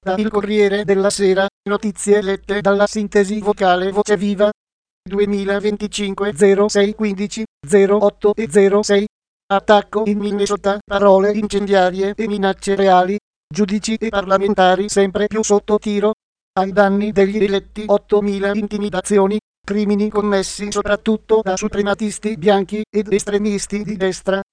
Da Il Corriere della Sera, notizie lette dalla sintesi vocale Voce Viva. 2025 06 15 08 e 06. Attacco in Minnesota, parole incendiarie e minacce reali. Giudici e parlamentari sempre più sotto tiro. Ai danni degli eletti 8.000 intimidazioni, crimini commessi soprattutto da suprematisti bianchi ed estremisti di destra.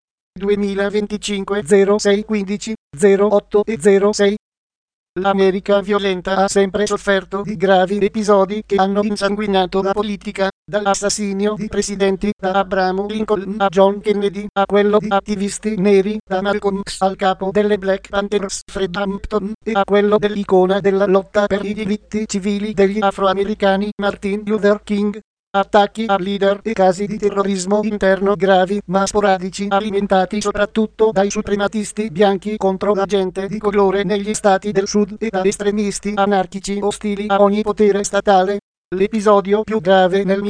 2025 06 15 08 e 06. L'America violenta ha sempre sofferto di gravi episodi che hanno insanguinato la politica, dall'assassinio di presidenti da Abraham Lincoln a John Kennedy a quello di attivisti neri da Malcolm X al capo delle Black Panthers Fred Hampton e a quello dell'icona della lotta per i diritti civili degli afroamericani Martin Luther King. Attacchi a leader e casi di terrorismo interno gravi ma sporadici alimentati soprattutto dai suprematisti bianchi contro la gente di colore negli stati del sud e da estremisti anarchici ostili a ogni potere statale. L'episodio più grave nel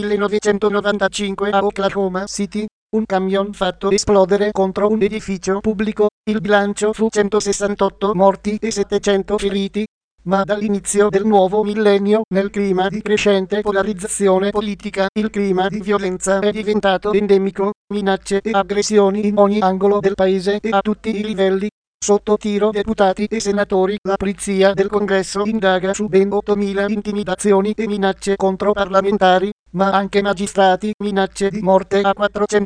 1995 a Oklahoma City, un camion fatto esplodere contro un edificio pubblico, il bilancio fu 168 morti e 700 feriti. Ma dall'inizio del nuovo millennio, nel clima di crescente polarizzazione politica, il clima di violenza è diventato endemico, minacce e aggressioni in ogni angolo del paese e a tutti i livelli. Sotto tiro deputati e senatori, la polizia del Congresso indaga su ben 8.000 intimidazioni e minacce contro parlamentari, ma anche magistrati, minacce di morte a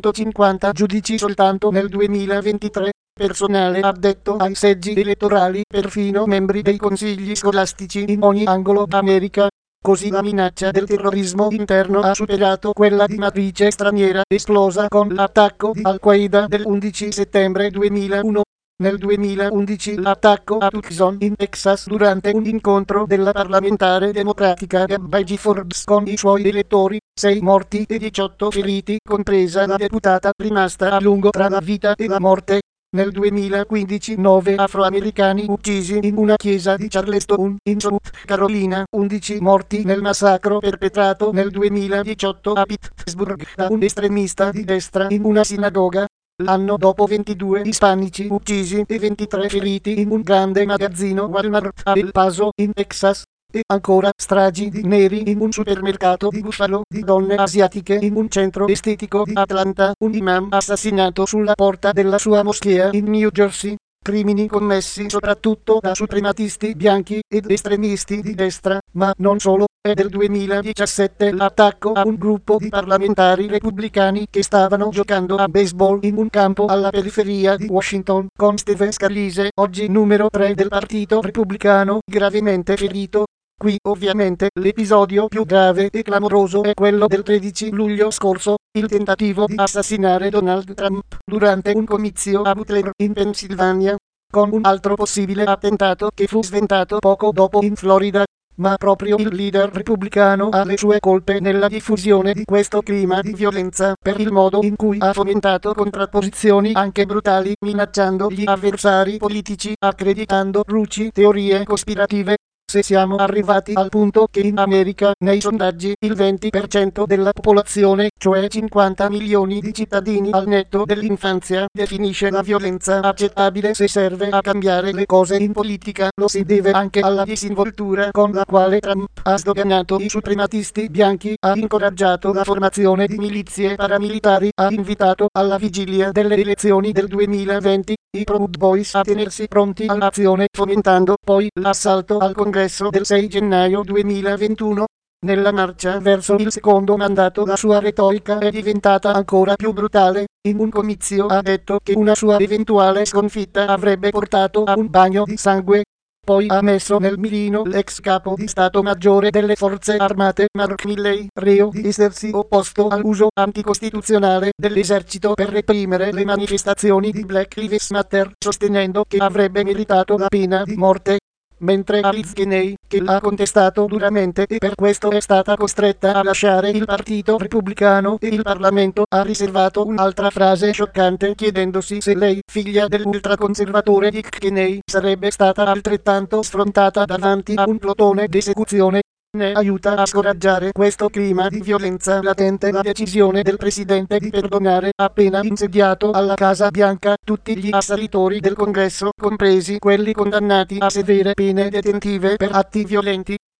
450 giudici soltanto nel 2023. Personale addetto ai seggi elettorali, perfino membri dei consigli scolastici in ogni angolo d'America. Così la minaccia del terrorismo interno ha superato quella di matrice straniera, esplosa con l'attacco di Al-Qaeda del 11 settembre 2001. Nel 2011 l'attacco a Tucson in Texas durante un incontro della parlamentare democratica Gabby G. Forbes con i suoi elettori, 6 morti e 18 feriti, compresa la deputata rimasta a lungo tra la vita e la morte. Nel 2015 9 afroamericani uccisi in una chiesa di Charleston, in South Carolina, 11 morti nel massacro perpetrato nel 2018 a Pittsburgh da un estremista di destra in una sinagoga. L'anno dopo 22 ispanici uccisi e 23 feriti in un grande magazzino Walmart a El Paso, in Texas. E ancora stragi di neri in un supermercato di Buffalo, di donne asiatiche in un centro estetico di Atlanta, un imam assassinato sulla porta della sua moschea in New Jersey. Crimini commessi soprattutto da suprematisti bianchi ed estremisti di destra, ma non solo. È del 2017 l'attacco a un gruppo di parlamentari repubblicani che stavano giocando a baseball in un campo alla periferia di Washington, con Steve Scalise, oggi numero 3 del Partito Repubblicano, gravemente ferito. Qui ovviamente l'episodio più grave e clamoroso è quello del 13 luglio scorso, il tentativo di assassinare Donald Trump durante un comizio a Butler in Pennsylvania, con un altro possibile attentato che fu sventato poco dopo in Florida. Ma proprio il leader repubblicano ha le sue colpe nella diffusione di questo clima di violenza per il modo in cui ha fomentato contrapposizioni anche brutali, minacciando gli avversari politici, accreditando truci teorie cospirative. Se siamo arrivati al punto che in America, nei sondaggi, il 20% della popolazione, cioè 50 milioni di cittadini al netto dell'infanzia, definisce la violenza accettabile se serve a cambiare le cose in politica, lo si deve anche alla disinvoltura con la quale Trump ha sdoganato i suprematisti bianchi, ha incoraggiato la formazione di milizie paramilitari, ha invitato alla vigilia delle elezioni del 2020 i Proud Boys a tenersi pronti all'azione, fomentando poi l'assalto al Congresso del 6 gennaio 2021. Nella marcia verso il secondo mandato la sua retorica è diventata ancora più brutale. In un comizio ha detto che una sua eventuale sconfitta avrebbe portato a un bagno di sangue. Poi ha messo nel mirino l'ex capo di Stato Maggiore delle Forze Armate Mark Milley, reo di essersi opposto all'uso anticostituzionale dell'esercito per reprimere le manifestazioni di Black Lives Matter, sostenendo che avrebbe meritato la pena di morte. Mentre Alice Kenney, che l'ha contestato duramente e per questo è stata costretta a lasciare il Partito Repubblicano e il Parlamento, ha riservato un'altra frase scioccante chiedendosi se lei, figlia dell'ultraconservatore Dick Kenney, sarebbe stata altrettanto sfrontata davanti a un plotone d'esecuzione. Ne aiuta a scoraggiare questo clima di violenza latente la decisione del presidente di perdonare, appena insediato alla Casa Bianca, tutti gli assalitori del Congresso, compresi quelli condannati a severe pene detentive per atti violenti.